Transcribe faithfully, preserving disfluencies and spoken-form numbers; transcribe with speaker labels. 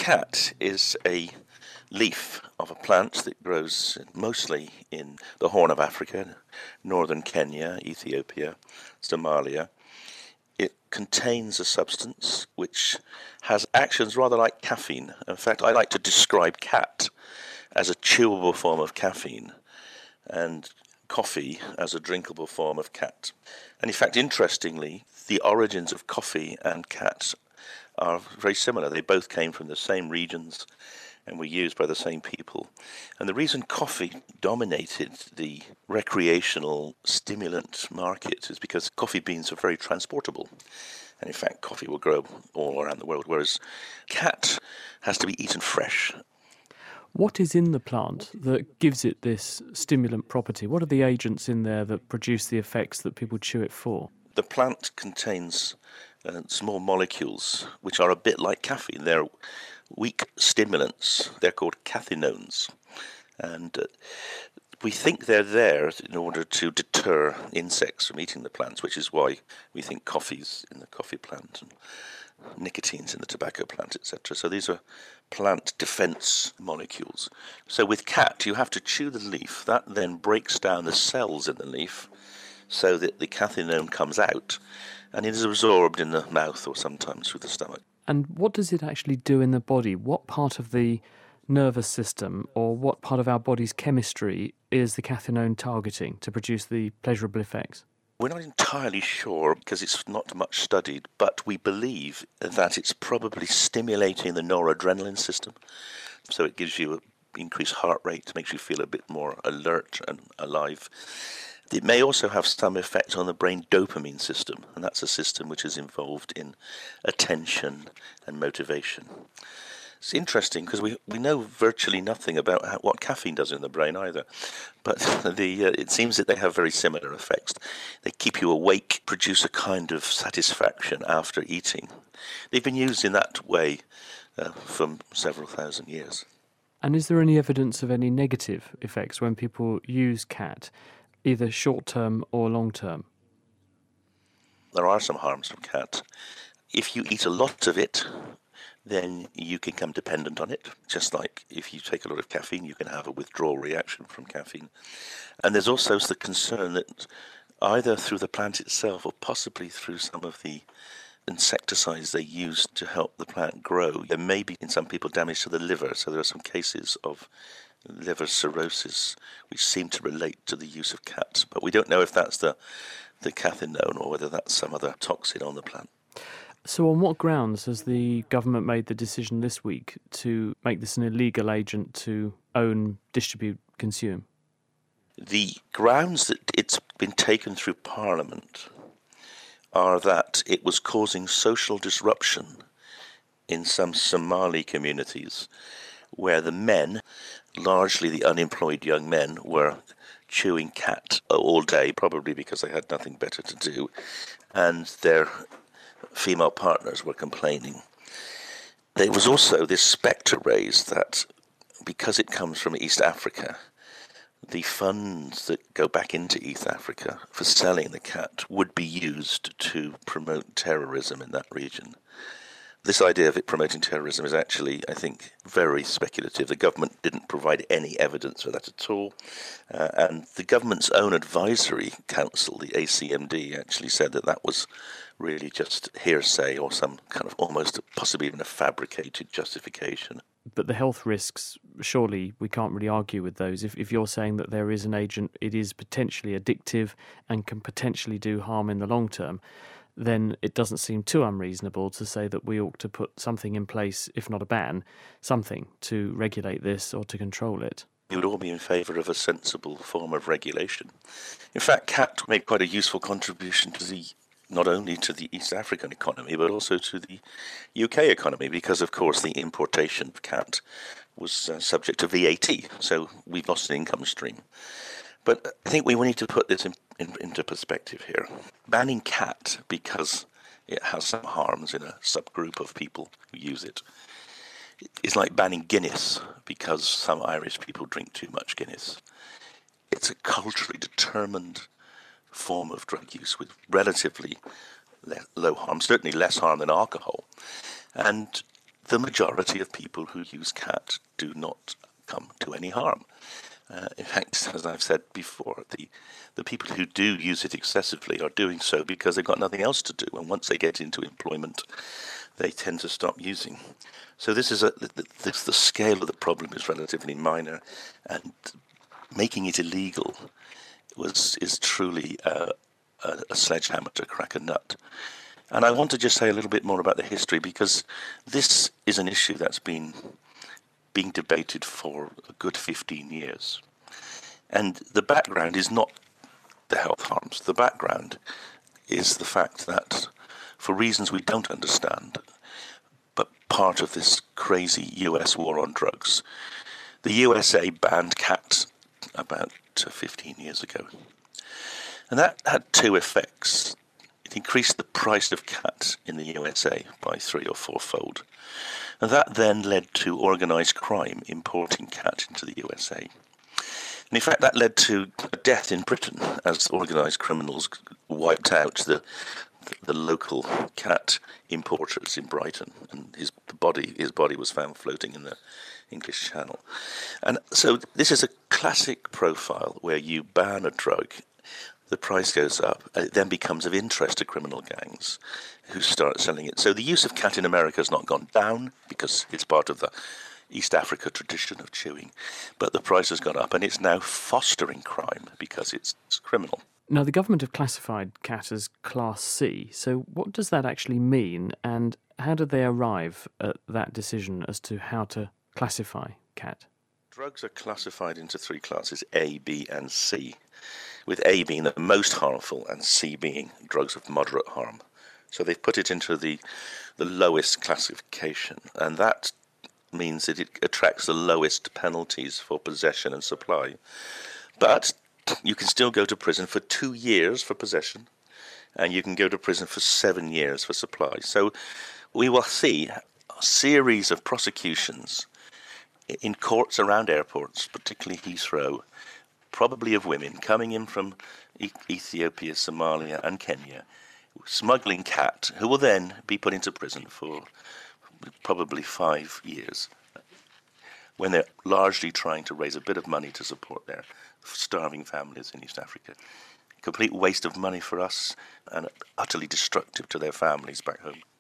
Speaker 1: cat is a leaf of a plant that grows mostly in the Horn of Africa, northern Kenya, Ethiopia, Somalia. It contains a substance which has actions rather like caffeine. In fact, I like to describe cat as a chewable form of caffeine and coffee as a drinkable form of cat. And in fact, interestingly, the origins of coffee and cat are very similar. They both came from the same regions and were used by the same people. And the reason coffee dominated the recreational stimulant market is because coffee beans are very transportable. And in fact, coffee will grow all around the world, whereas cat has to be eaten fresh.
Speaker 2: What is in the plant that gives it this stimulant property? What are the agents in there that produce the effects that people chew it for?
Speaker 1: The plant contains uh, small molecules which are a bit like caffeine. They're weak stimulants. They're called cathinones. And uh, we think they're there in order to deter insects from eating the plants, which is why we think coffee's in the coffee plant and nicotine's in the tobacco plant, et cetera. So these are plant defense molecules. So with cat, you have to chew the leaf. That then breaks down the cells in the leaf so that the cathinone comes out and it is absorbed in the mouth or sometimes through the stomach.
Speaker 2: And what does it actually do in the body? What part of the nervous system or what part of our body's chemistry is the cathinone targeting to produce the pleasurable effects?
Speaker 1: We're not entirely sure because it's not much studied, but we believe that it's probably stimulating the noradrenaline system. So it gives you an increased heart rate, makes you feel a bit more alert and alive. It may also have some effect on the brain dopamine system, and that's a system which is involved in attention and motivation. It's interesting because we, we know virtually nothing about how, what caffeine does in the brain either, but the uh, it seems that they have very similar effects. They keep you awake, produce a kind of satisfaction after eating. They've been used in that way uh, for several thousand years.
Speaker 2: And is there any evidence of any negative effects when people use cat, either short-term or long-term?
Speaker 1: There are some harms from cat. If you eat a lot of it, then you can become dependent on it. Just like if you take a lot of caffeine, you can have a withdrawal reaction from caffeine. And there's also the concern that either through the plant itself or possibly through some of the insecticides they use to help the plant grow, there may be in some people damage to the liver. So there are some cases of liver cirrhosis which seem to relate to the use of cat. But we don't know if that's the, the cathinone or whether that's some other toxin on the plant.
Speaker 2: So on what grounds has the government made the decision this week to make this an illegal agent to own, distribute, consume?
Speaker 1: The grounds that it's been taken through Parliament are that it was causing social disruption in some Somali communities where the men, largely the unemployed young men, were chewing cat all day, probably because they had nothing better to do, and their female partners were complaining. There was also this spectre raised that because it comes from East Africa, the funds that go back into East Africa for selling the cat would be used to promote terrorism in that region. This idea of it promoting terrorism is actually, I think, very speculative. The government didn't provide any evidence for that at all. Uh, and the government's own advisory council, the A C M D, actually said that that was really just hearsay or some kind of almost possibly even a fabricated justification.
Speaker 2: But the health risks, surely we can't really argue with those. If, if you're saying that there is an agent, it is potentially addictive and can potentially do harm in the long term, then it doesn't seem too unreasonable to say that we ought to put something in place, if not a ban, something to regulate this or to control it.
Speaker 1: We would all be in favour of a sensible form of regulation. In fact, cat made quite a useful contribution to the not only to the East African economy, but also to the U K economy, because, of course, the importation of cat was uh, subject to V A T, so we've lost an income stream. But I think we need to put this in, in, into perspective here. Banning cat because it has some harms in a subgroup of people who use it is like banning Guinness because some Irish people drink too much Guinness. It's a culturally determined form of drug use with relatively le- low harm, certainly less harm than alcohol. And the majority of people who use cat do not come to any harm. Uh, in fact, as I've said before, the the people who do use it excessively are doing so because they've got nothing else to do, and once they get into employment, they tend to stop using. So this is a the, the, the scale of the problem is relatively minor, and making it illegal was is truly a, a, a sledgehammer to crack a nut. And I want to just say a little bit more about the history, because this is an issue that's been being debated for a good fifteen years. And the background is not the health harms. The background is the fact that, for reasons we don't understand, but part of this crazy U S war on drugs, the U S A banned cat about fifteen years ago. And that had two effects. It increased the price of cat in the U S A by three or fourfold. And that then led to organised crime importing cat into the U S A. And in fact, that led to a death in Britain as organised criminals wiped out the the local cat importers in Brighton, and his body his body was found floating in the English Channel. And so this is a classic profile where you ban a drug, the price goes up, and it then becomes of interest to criminal gangs who start selling it. So the use of cat in America has not gone down because it's part of the East Africa tradition of chewing, but the price has gone up, and it's now fostering crime because it's, it's criminal.
Speaker 2: Now, the government have classified cat as Class C, so what does that actually mean, and how did they arrive at that decision as to how to classify cat?
Speaker 1: Drugs are classified into three classes, A, B and C, with A being the most harmful and C being drugs of moderate harm. So they've put it into the, the lowest classification, and that means that it attracts the lowest penalties for possession and supply. But you can still go to prison for two years for possession, and you can go to prison for seven years for supply. So we will see a series of prosecutions in courts around airports, particularly Heathrow, probably of women coming in from e- Ethiopia, Somalia and Kenya, smuggling cat, who will then be put into prison for probably five years, when they're largely trying to raise a bit of money to support their starving families in East Africa. Complete waste of money for us and utterly destructive to their families back home.